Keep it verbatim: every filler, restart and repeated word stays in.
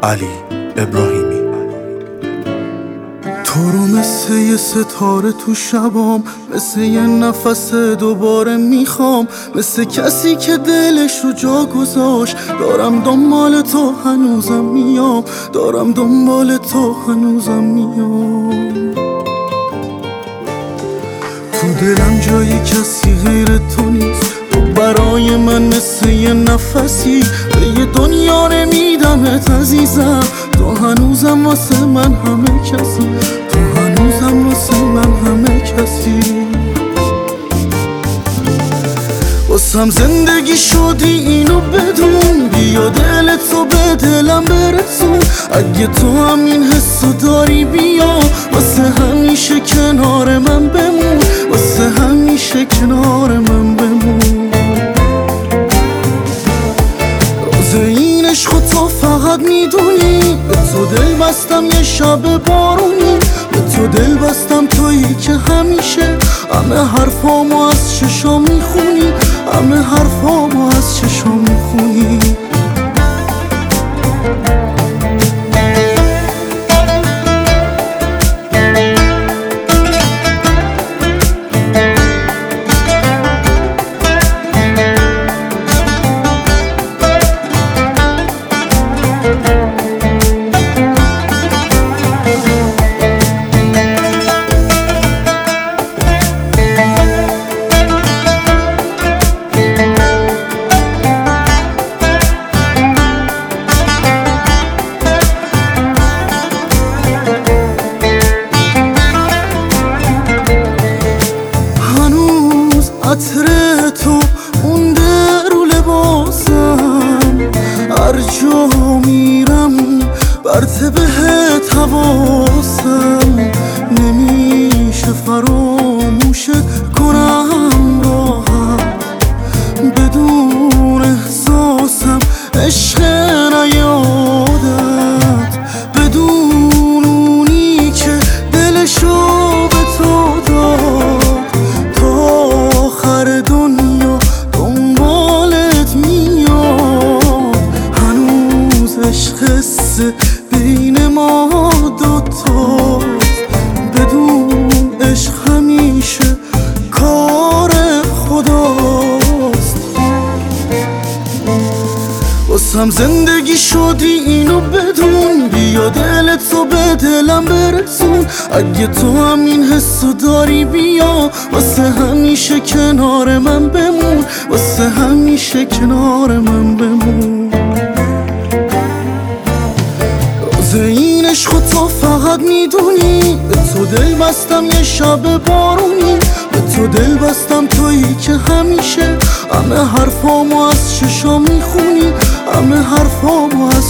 علی ابراهیمی. تو رو مثل یه ستاره تو شبام، مثل یه نفس دوباره میخوام، مثل کسی که دلش رو جا گذاشت. دارم دنبال تو هنوزم میام، دارم دنبال تو هنوزم میام. تو دلم جای کسی غیر تو نیست، تو برای من مثل یه نفسی. به یه دنیا نمیدمت عزیزم، تو هنوزم واسه من همه کسی، تو هنوزم واسه من همه کسی. واسم زندگی شدی اینو بدون، بیا دلتو به دلم برسون. اگه تو همین حسو داری بیا، واسه همیشه کنار من بمون، واسه همیشه کنار من بمون. راز این عشق تو فقط میدونی، به تو دل بستم یه شب بارونی. به تو دل بستم تویی که همیشه همه حرفامو از چشام میخونی، همه حرفامو از چشام میخونی. عطر تو مونده رو لباسم، هر جا میرم برته بهت حواسم. نمیشه فراموشت کنم راحت، بدون احساسم عشق نیادت، بدون اونی که دلشو به تو داد. دنیا دنبالت میاد، هنوز عشق قصه بین ما دوتاست. بدون عشق همیشه کار خداست. واسم زندگی شدی اینو بدون، بیا دلتو به دلم برسون. اگه تو همین حسو داری بیا، واسه همیشه کنار من بمون، واسه همیشه کنار من بمون. راز این عشق تو فقط میدونی، به تو دل بستم یه شب بارونی. به تو دل بستم تویی که همیشه همه حرفامو از چشام میخونی، همه حرفامو از